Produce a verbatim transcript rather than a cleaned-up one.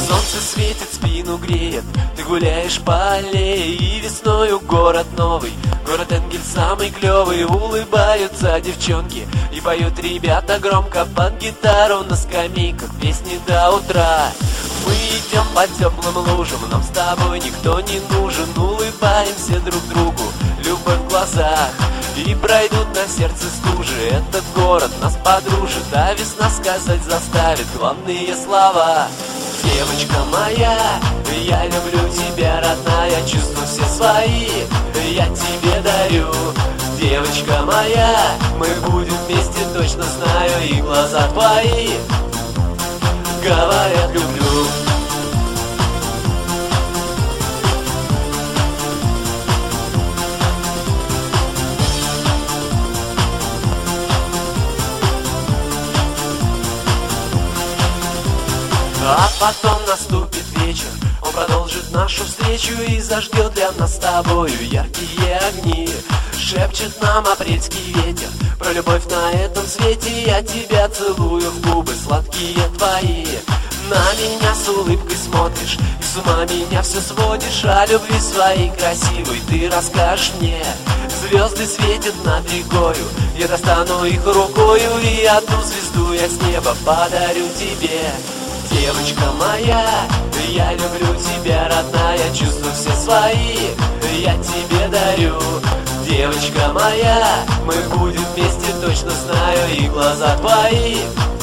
Солнце светит, спину греет, ты гуляешь по аллее, и весною город новый, город Энгель самый клевый. Улыбаются девчонки и поют ребята громко под гитару на скамейках песни до утра. Мы идем по теплым лужам, нам с тобой никто не нужен. Улыбаемся друг другу, любовь в глазах, и пройдут на сердце стужи. Этот город нас подружит, а весна сказать заставит главные слова. Девочка моя, я люблю тебя, родная, чувства все свои я тебе дарю. Девочка моя, мы будем вместе, точно знаю, и глаза твои говорят люблю. А потом наступит вечер, он продолжит нашу встречу и зажгет для нас с тобою яркие огни. Шепчет нам апрельский ветер про любовь на этом свете. Я тебя целую в губы сладкие твои. На меня с улыбкой смотришь и с ума меня все сводишь. О любви своей красивой ты расскажешь мне. Звезды светят над рекою, я достану их рукою, и одну звезду я с неба подарю тебе. Девочка моя, я люблю тебя, родная, чувства все свои я тебе дарю. Девочка моя, мы будем вместе, точно знаю, и глаза твои